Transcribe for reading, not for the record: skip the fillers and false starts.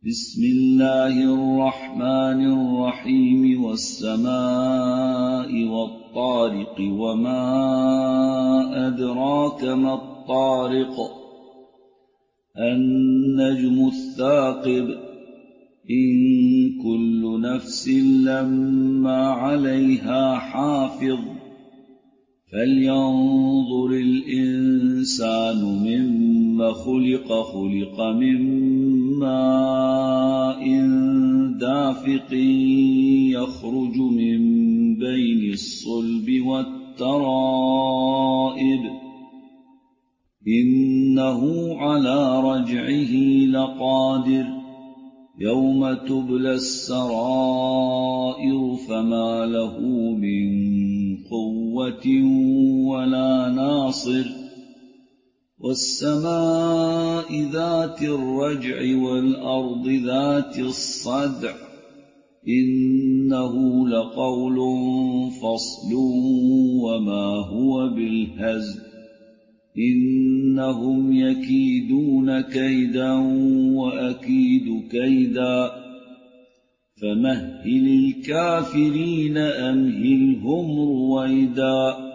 بسم الله الرحمن الرحيم والسماء والطارق وما أدراك ما الطارق النجم الثاقب إن كل نفس لما عليها حافظ فلينظر الإنسان مما خلق من ماء دافق يخرج من بين الصلب والترائب إنه على رجعه لقادر يوم تبلى السرائر فما له من قوة ولا ناصر والسماء ذات الرجع والأرض ذات الصدع إنه لقول فصل وما هو بالهزل إنهم يكيدون كيدا وأكيد كيدا فمهل الكافرين أمهلهم رويدا